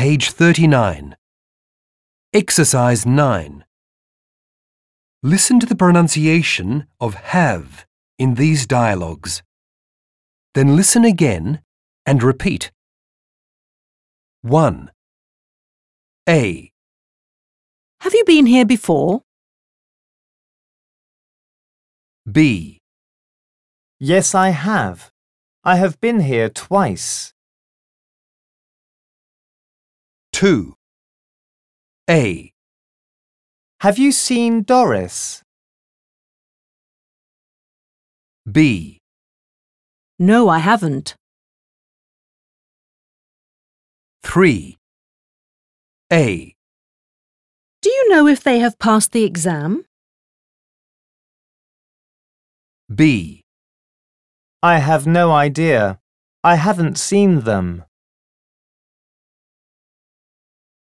Page 39. Exercise 9. Listen to the pronunciation of have in these dialogues. Then listen again and repeat. 1. A. Have you been here before? B. Yes, I have. I have been here twice. 2. A. Have you seen Doris? B. No, I haven't. 3. A. Do you know if they have passed the exam? B. I have no idea. I haven't seen them.